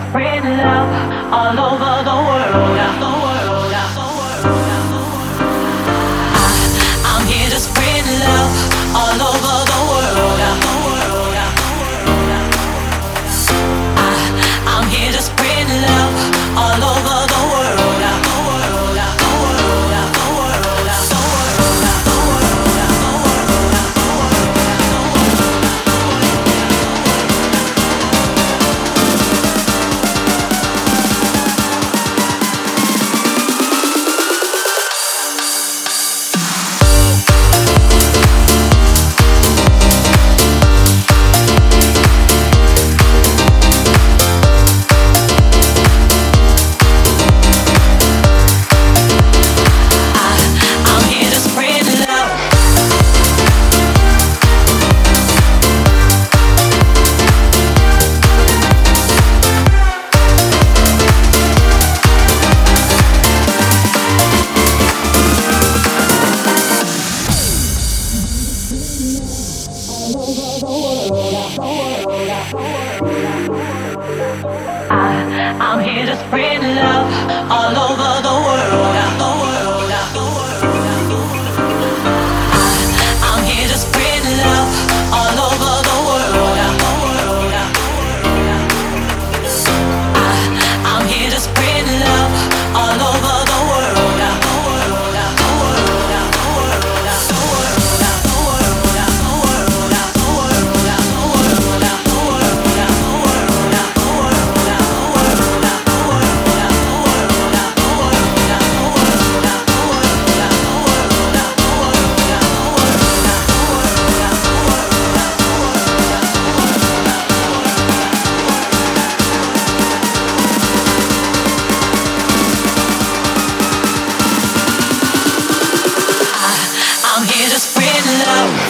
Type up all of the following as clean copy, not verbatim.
spread love all over the world. I'm here to spread love all over the world. I'm here to spread love all over the world. I'm here to spread love all over the world. I'm here to spread love all over the world. I'm here to spread love all over the world. I'm here to spread love.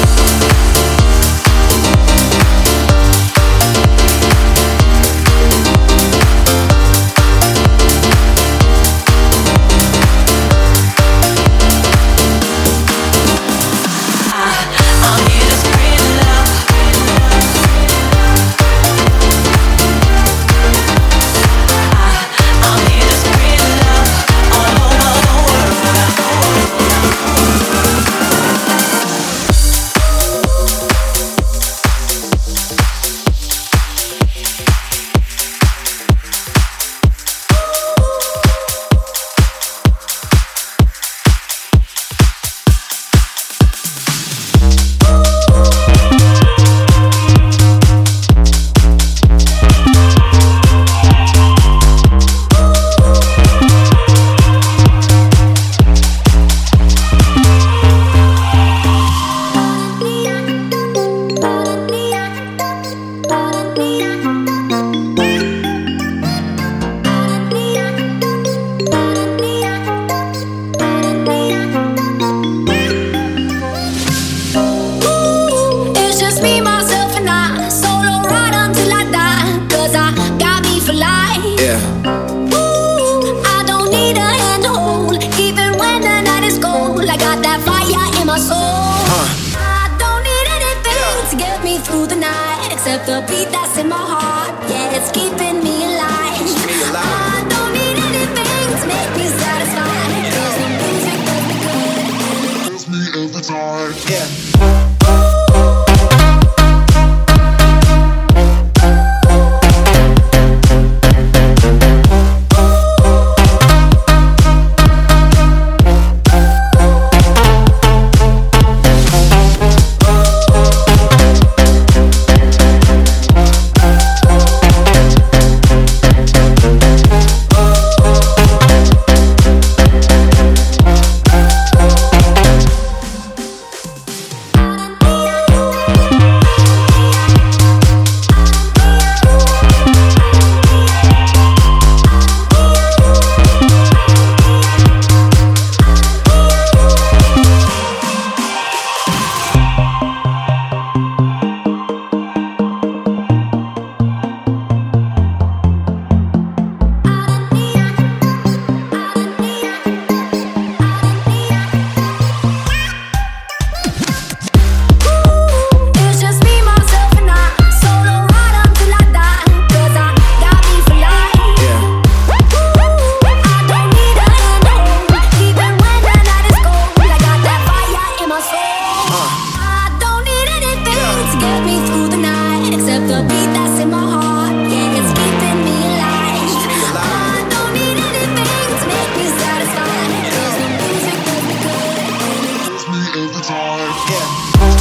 Except the beat that's in my heart, yeah, it's keeping me alive. I don't need anything to make me satisfied, 'cause the music does me good and it gets me every time. Yeah. get me through the night. Except the beat that's in my heart, yeah, it's keeping me alive. I don't need anything to make me satisfied, 'cause the music does me good and it gets me every time. Yeah.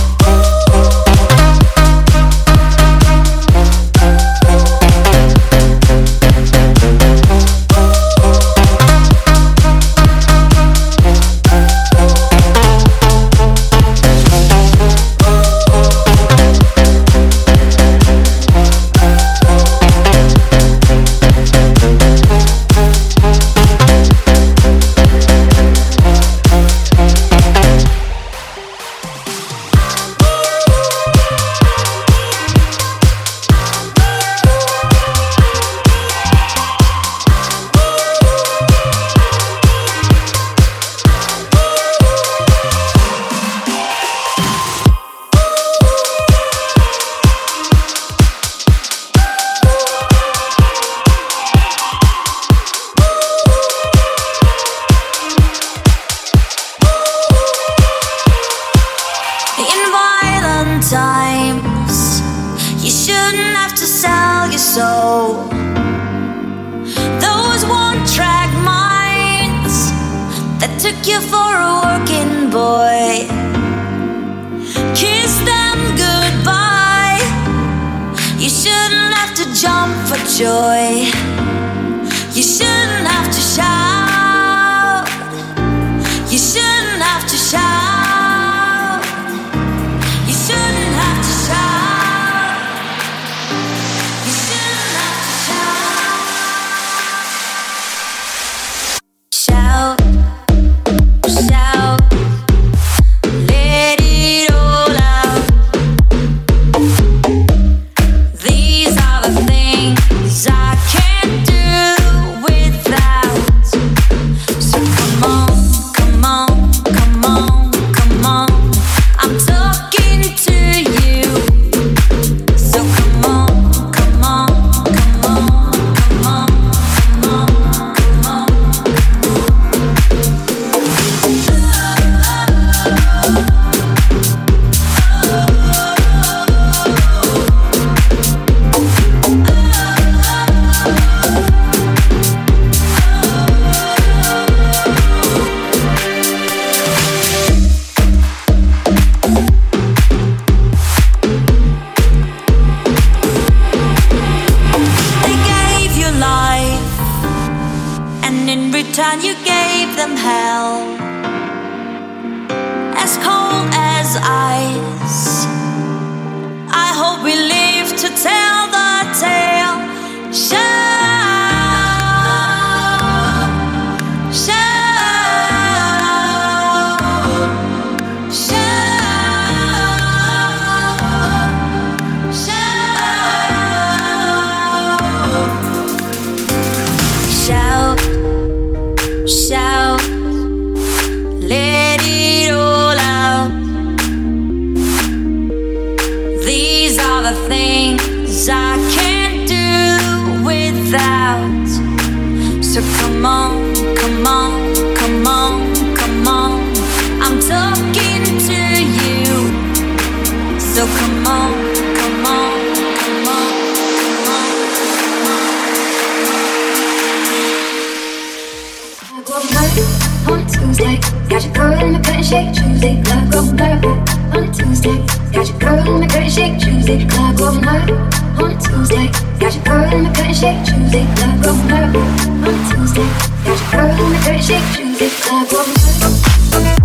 On Tuesday, got your girl in the cut and shake Tuesday, club going live. On Tuesday, got your girl in the cut and shake Tuesday, club going live. On Tuesday, got your girl in the cut and shake Tuesday, club going live. On Tuesday, got your girl in the cut and shake Tuesday, club going live.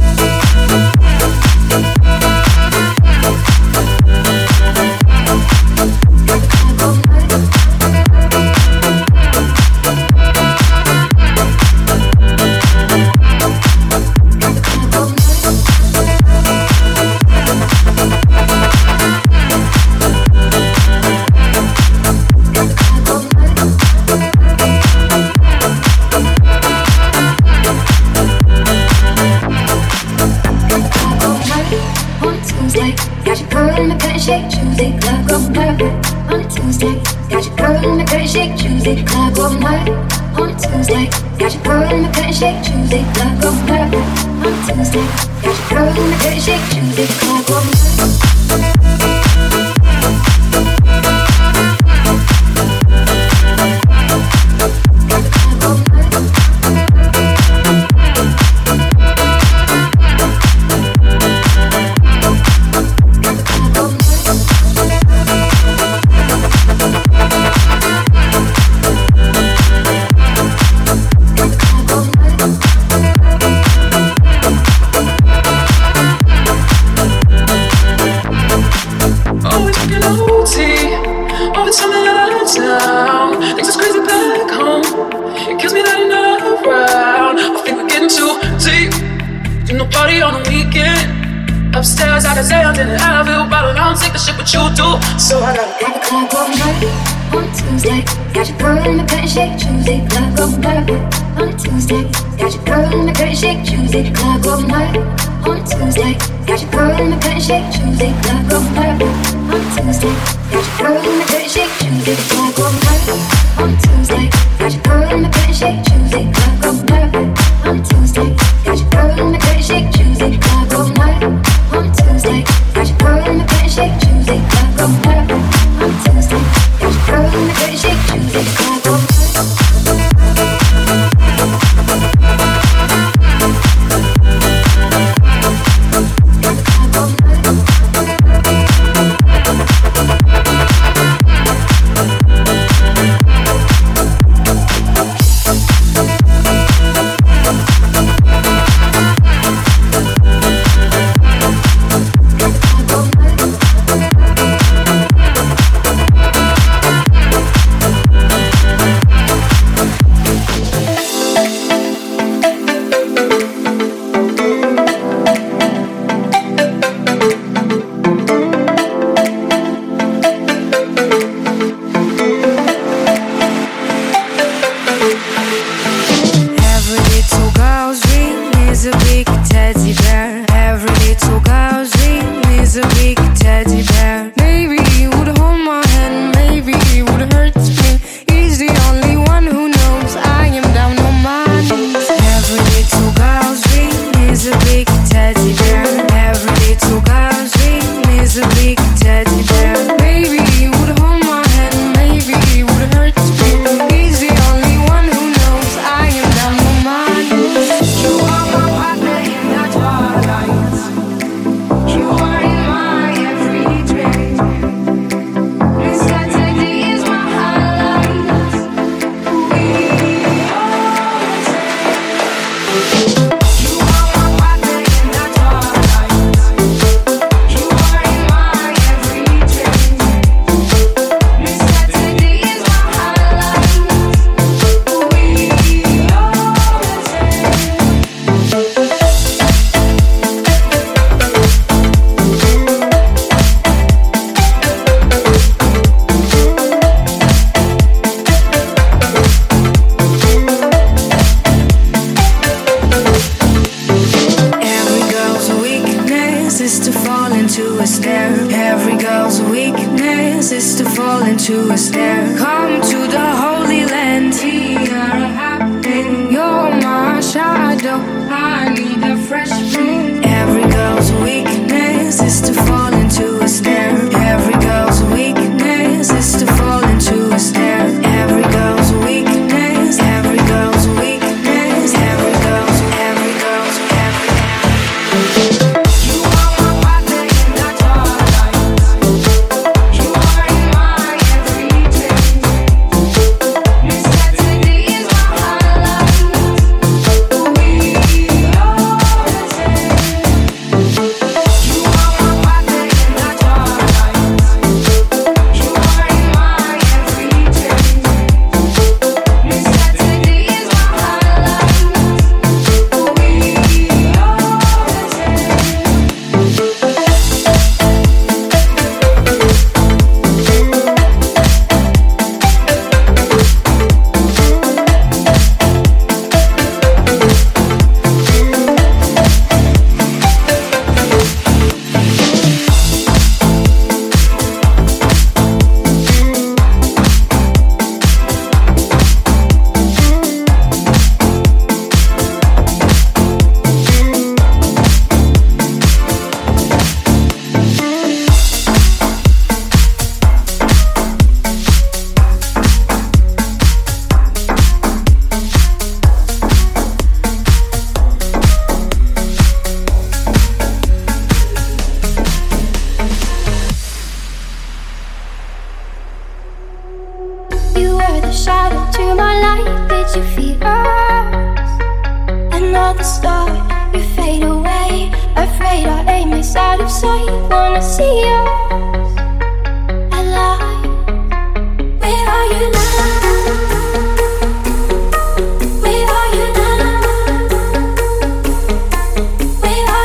Shake Tuesday, club going live. On Tuesday, got your girl in the cut and shake Tuesday, club going live. On Tuesday, got your girl in the cut and shake Tuesday, club going live. On Tuesday, got your girl in the cut and shake Tuesday, club going live. party on the weekend. Upstairs, I can say I'm in the Advil bottle. I don't take the shit, but you do. So I gotta at the club all night on Tuesday. Got your girl in the cut and shake Tuesday. Club all night on a Tuesday. Got your girl in the cut and shake Tuesday. Club all night on Tuesday. Got your girl in the cut and shake Tuesday. Club all night on Tuesday. Got your girl in the cut and shake Tuesday. Club all night on Tuesday. Got your girl in the cut and shake Tuesday. Club all night on Tuesday. Got your girl in the cut and shake Tuesday. Club all night on Tuesday. Got your girl in the cut and shake Tuesday. Club all night on Tuesday. Got your girl in the cut and shake Tuesday. Club all night. Where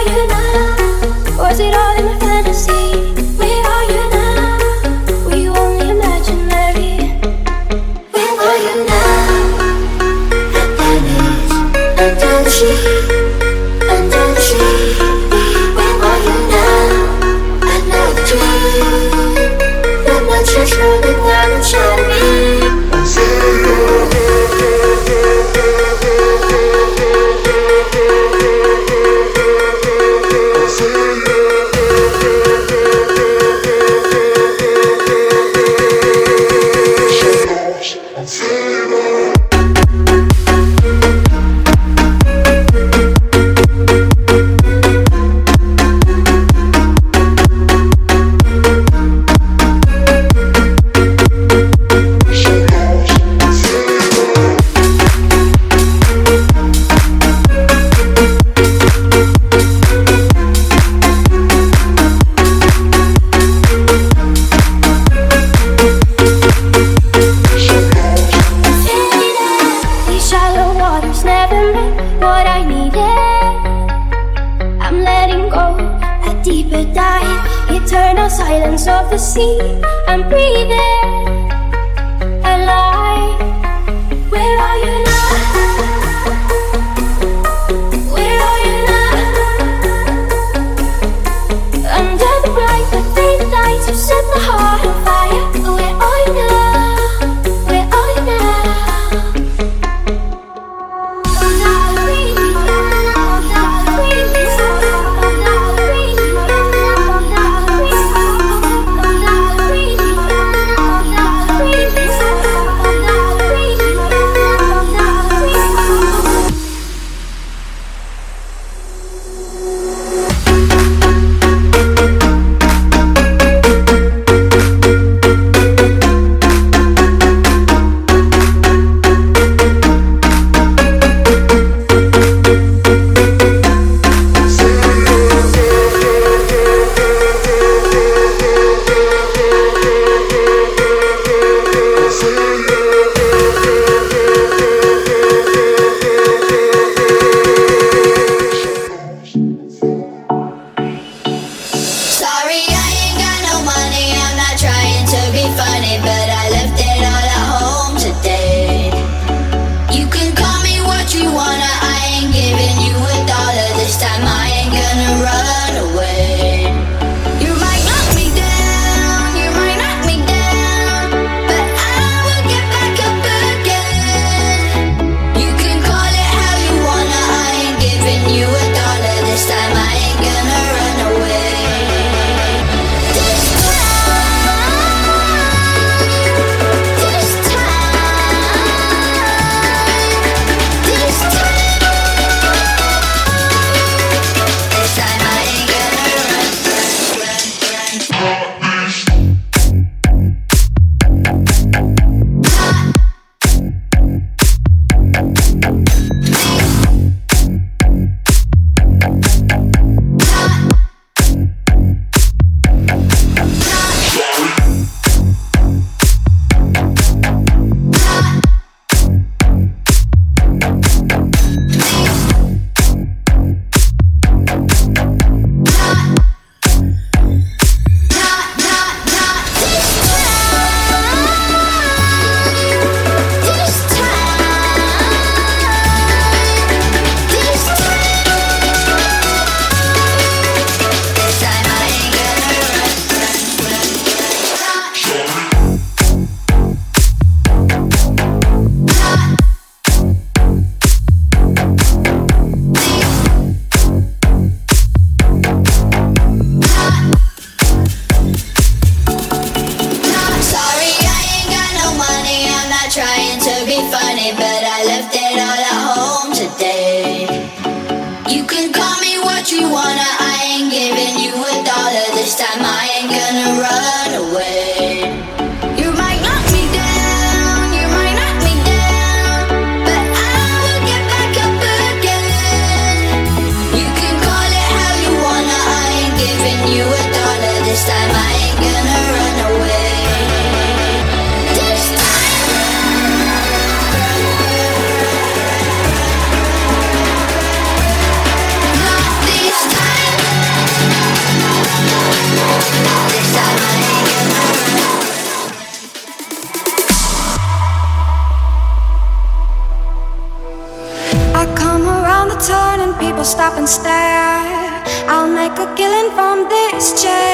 eternal silence of the sea. I'm breathing alive. Where are you now? Where are you now? Under the bright but faded lights, you set my heart on fire. Where are you now? Where are you now? Stop and stare. I'll make a killing from this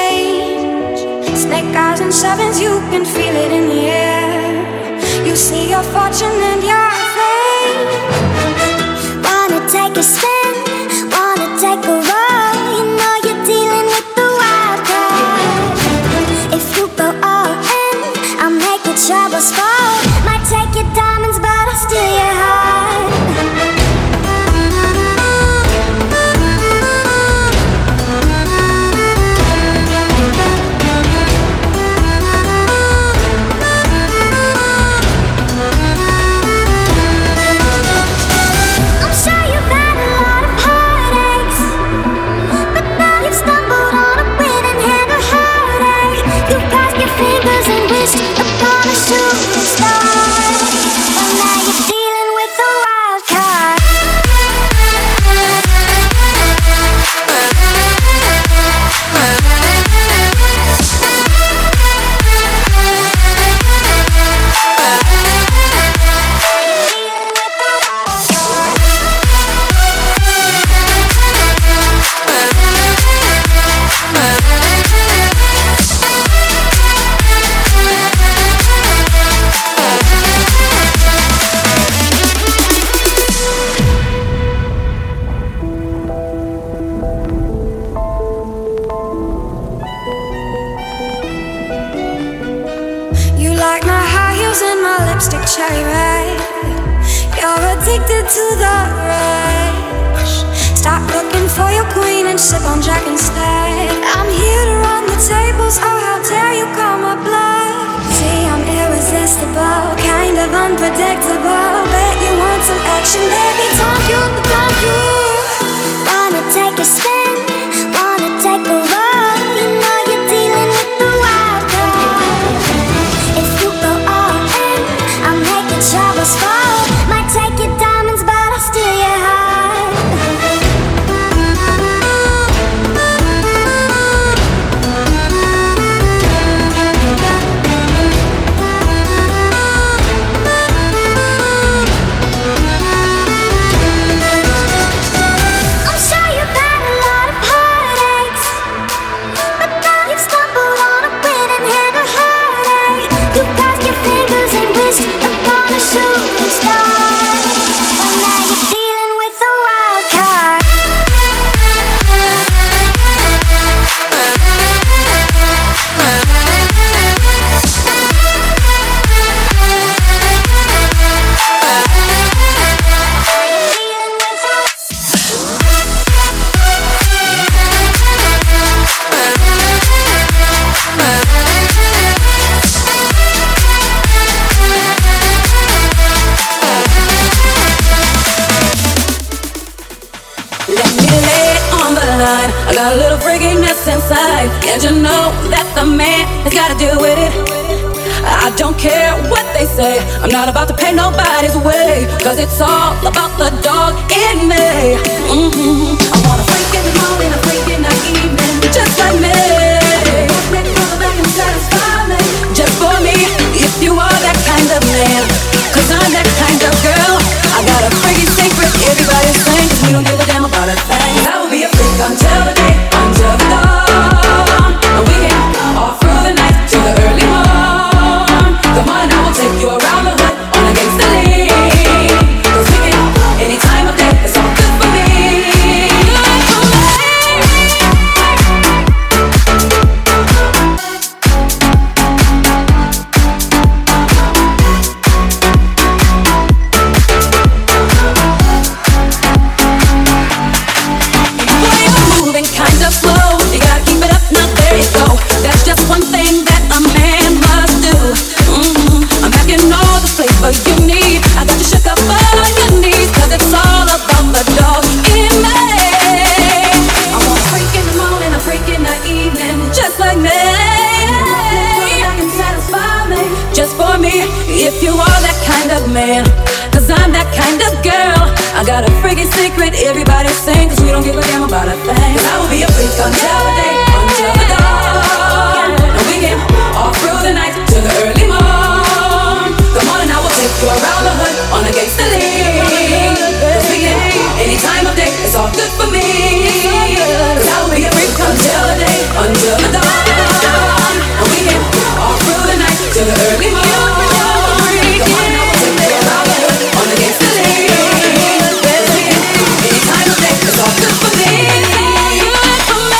change. Snake eyes and sevens, you can feel it in the air. You see your fortune and your fame. Wanna take a spin, wanna take a roll. You know you're dealing with the wild card. If you go all in, I'll make your troubles fall. Might take your diamonds, but I'll steal your heart. like my high heels and my lipstick cherry red. You're addicted to the rush. Stop looking for your queen and sip on Jack instead. I'm here to run the tables, oh how dare you call my bluff. See, I'm irresistible, kind of unpredictable. Bet you want some action, baby, don't you. Wanna take a spin, wanna take a roll. You know you're dealing with the wild card. If you go all in, I'll make your troubles fall. Might take your diamonds, but I'll steal your heart. I'm sure you've had a lot of heartaches, but now you've stumbled on a winning hand of heartache. You crossed your fingers and wished upon a shooting star, but now you're dealing with a wild card. Let me lay it on the line. I got a little freakiness inside. Can't you know that the man has gotta deal with it? I don't care what they say. I'm not about to pay nobody's way, cause it's all about the dog in me. I want a freak in the morning, a freak in the evening, just like me. Make me feel back and satisfy me. Just for me, if you are that kind of man, cause I'm that kind of girl. I got a freaky secret, everybody's saying, cause we don't give a damn about a thing. I will be a freak until the day, until the dawn. And we can all through the night till the early morn. Come on, I will take you around the hood on a gangsta league. Cause we can, any time of day, it's all good for me. Boy, you're moving kinda slow. You gotta keep it up, now there you go. That's just one thing that a man must do. I'm packing all the flavor you need. I got you shook up on your knees, cause it's all about the dog in me. I want a freak in the morning, a freak in the evening, just like me. I can satisfy me, just for me, if you are that kind of man. Cause I'm that kind of girl. I got a freaky secret, everybody sing, cause we don't give a damn about a thing. Cause I will be a freak until the day, until the dawn. And we can all through the night till the early morn. Come on and I will take you around the hood on a gangsta league. Cause we can, any time of day, it's all good for me. Cause I will be a freak until the day, until the dawn. And we can all through the night till the early morn. Come on and I will take you around the hood on a gangsta league. Cause we can, any time of day, it's all good for me. Good for me.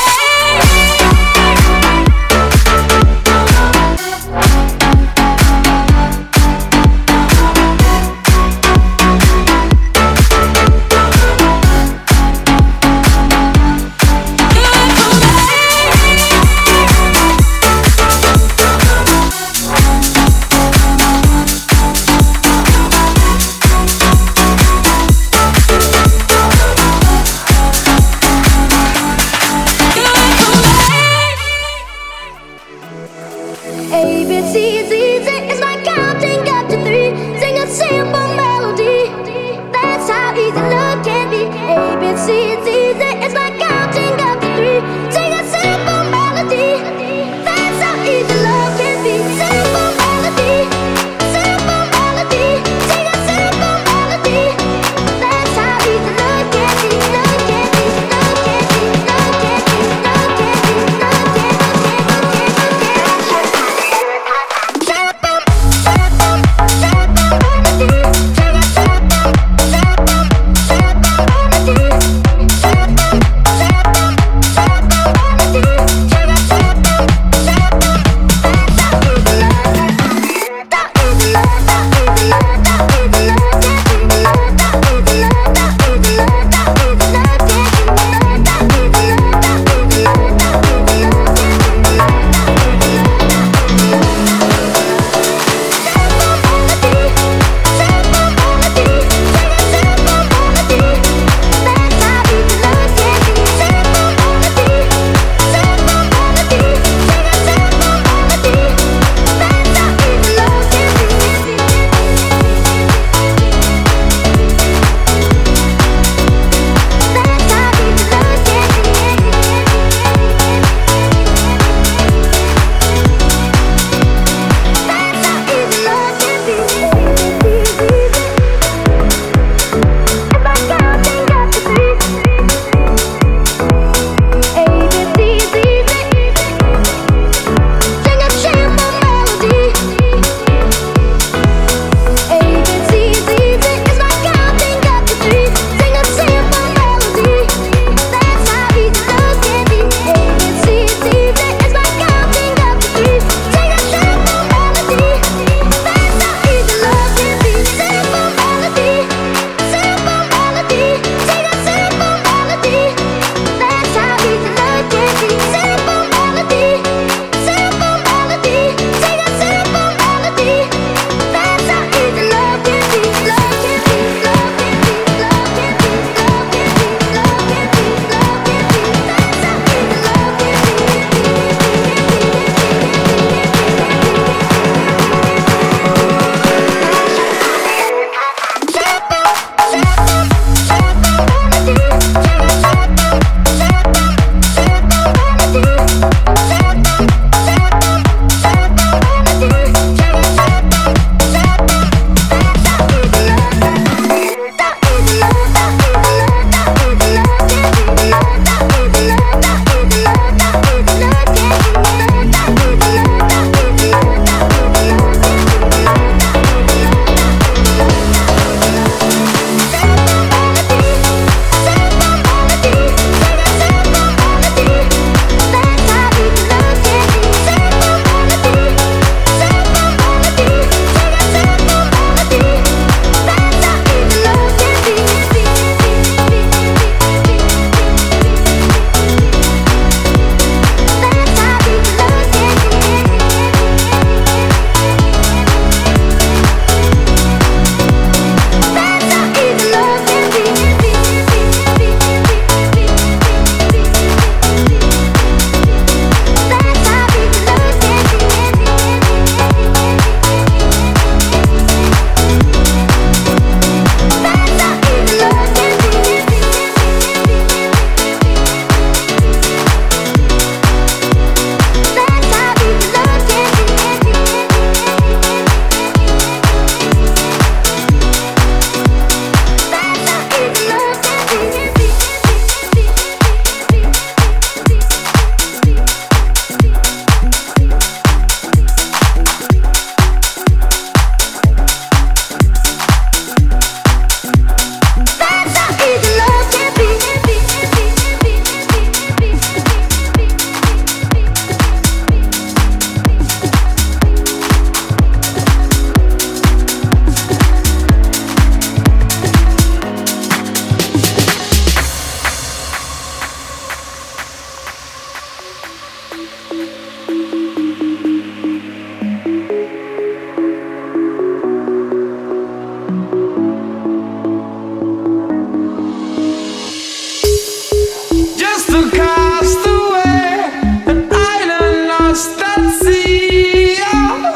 see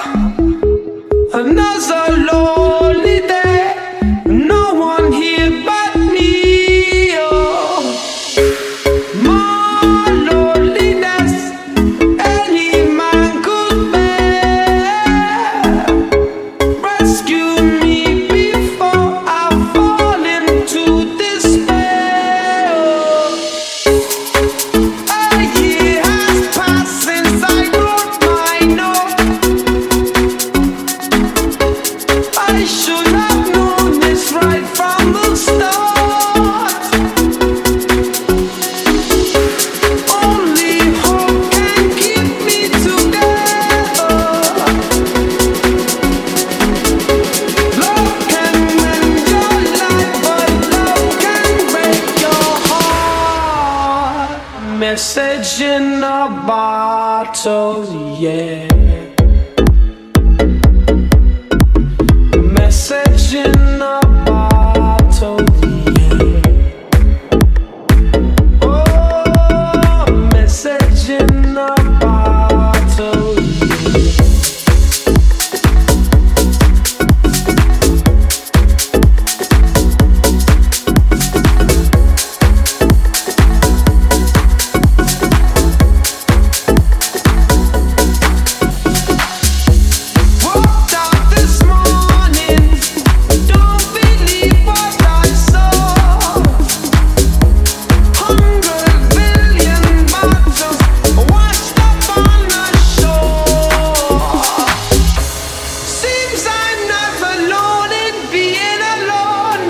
another lonely day. No one here but me. Oh, my loneliness, any man could bear. Rescue me before I fall into despair. A year has passed since I wrote my note. I should have known this right from the start. Only hope can keep me together. Love can mend your life, but love can break your heart. Message in a bottle, yeah. Message in a bottle, yeah. Oh, message in a bottle, walked out this morning. Don't believe what I saw. 100 billion bottles washed up on the shore. Seems I'm not alone in being alone.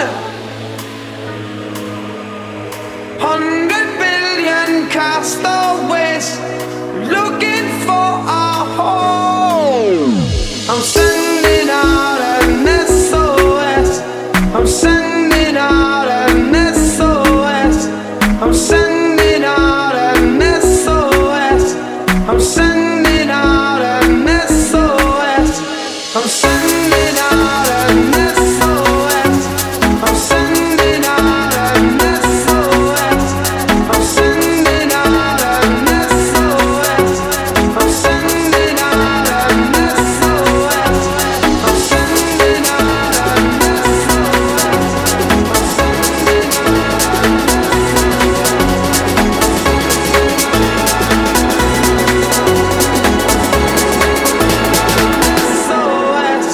100 billion castaways looking for a home. I'm sending out an SOS. I'm sending out an SOS. I'm sending out an SOS. I'm sending out an SOS. I'm sending out an SOS. I'm sending out an SOS. I'm sending out an SOS. I'm sending out an SOS. I'm sending out an SOS.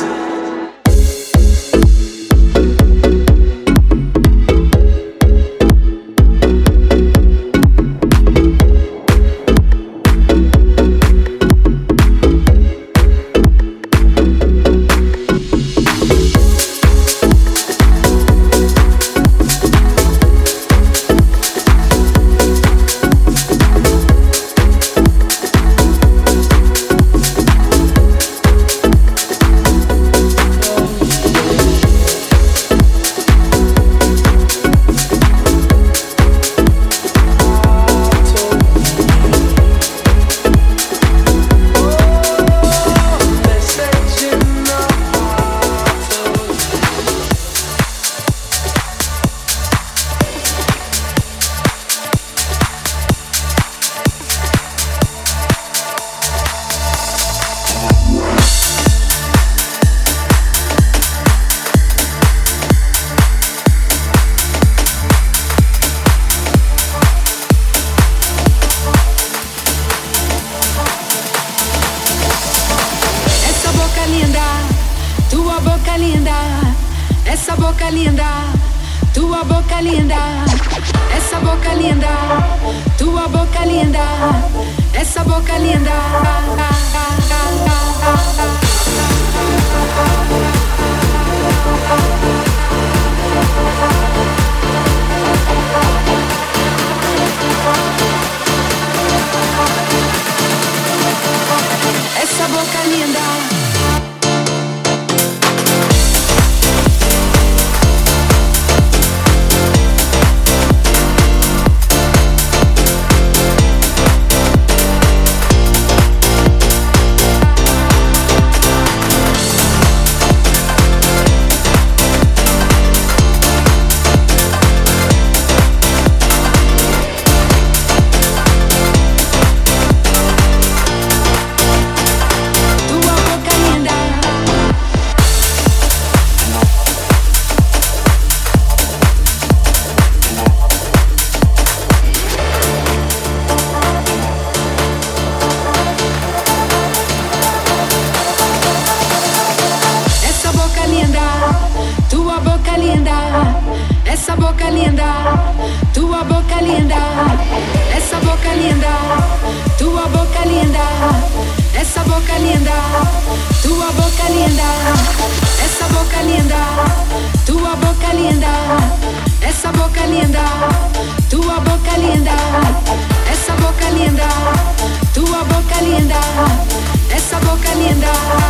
Essa boca linda, tua boca linda. Essa boca linda, tua boca linda. Essa boca linda, tua boca linda. Essa boca linda. Essa boca linda. esa boca linda, tu boca linda, esa boca linda, tu boca linda, esa boca linda, tu boca linda, esa boca linda, tu boca linda, esa boca linda, tu boca linda, esa boca linda, tu boca linda, esa boca linda.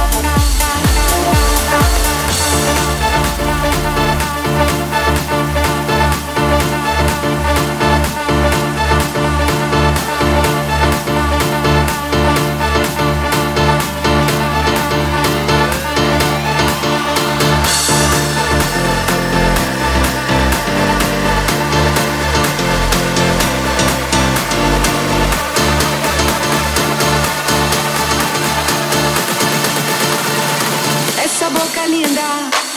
Esa boca linda.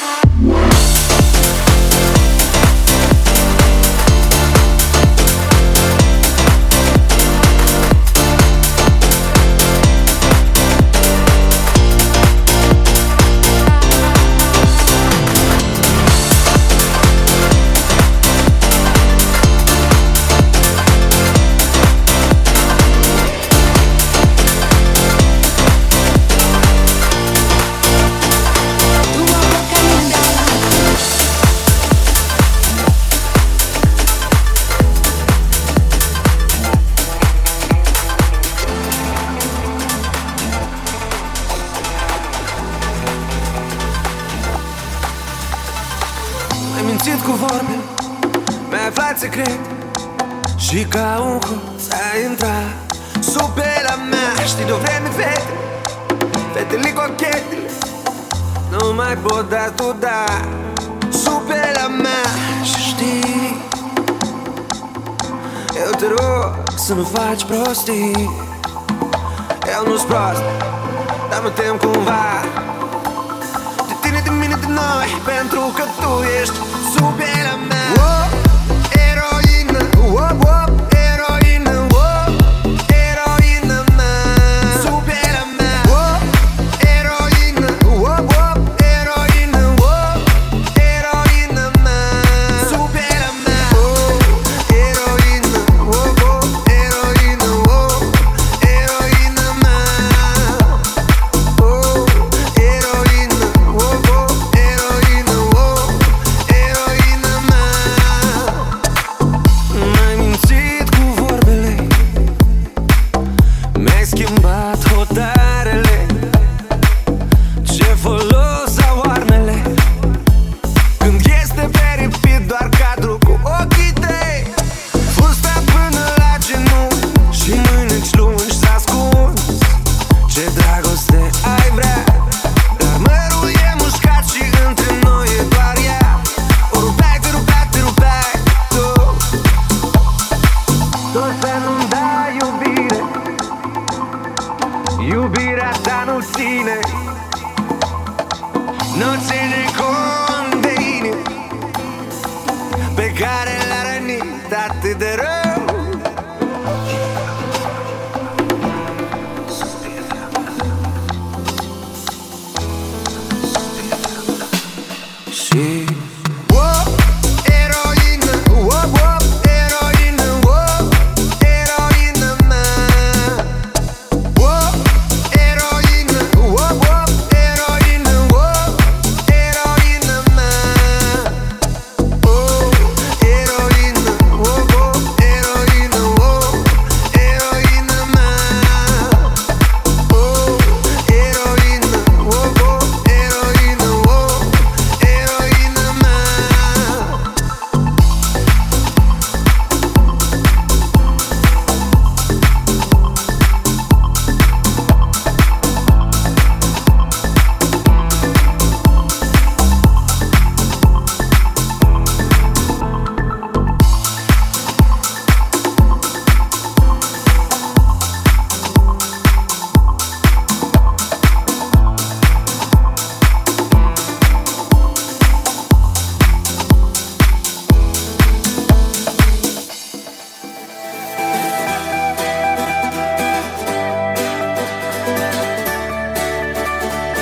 Secret și ca un hoț a intrat sub pielea mea. Știi de-o vreme fete, fetele cochetele nu mai pot da tu da sub pielea mea. Și știi, eu te rog să nu faci prostii. Eu nu-s prost, dar mă tem cumva de tine, de mine, de noi, pentru că tu ești sub pielea mea. Whoop, whoop, heroină, whoop, heroină mea, sub pielea mea. Whoop, heroină, whoop, whoop, heroină, whoop, heroină mea, sub pielea mea. Whoop, heroină, whoop, whoop, heroină, whoop, heroină mea. Whoop, heroină, whoop, whoop, heroină, whoop, heroină mea. M-ai mințit cu vorbele, mi-ai schimbat hotarele. Ce folos au armele când este pe repeat doar cadru cu ochii tăi. Fusta până la genunchi și mâineci lungi s-ascunzi. Ce dragoste ai vrea, dar mărul e mușcat și între noi e doar ea. O rupeai, te rupeai, te rupeai tu. Doar să nu-mi dai iubire, iubirea ta nu ține, nu ține cont de inimi pe care l-a rănit atât de rău. Și whoop, heroină, whoop, whoop, heroină, whoop, heroină mea. Whoop, heroină, whoop, whoop, heroină, whoop, heroină mea. Whoop, heroină, whoop, whoop, heroină, whoop, heroină mea. Whoop, heroină, whoop, whoop, heroină, whoop, heroină mea.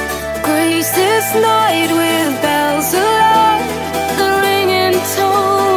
Grace this night with bells alive, the ringing tone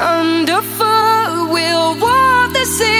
underfoot. We'll walk the city.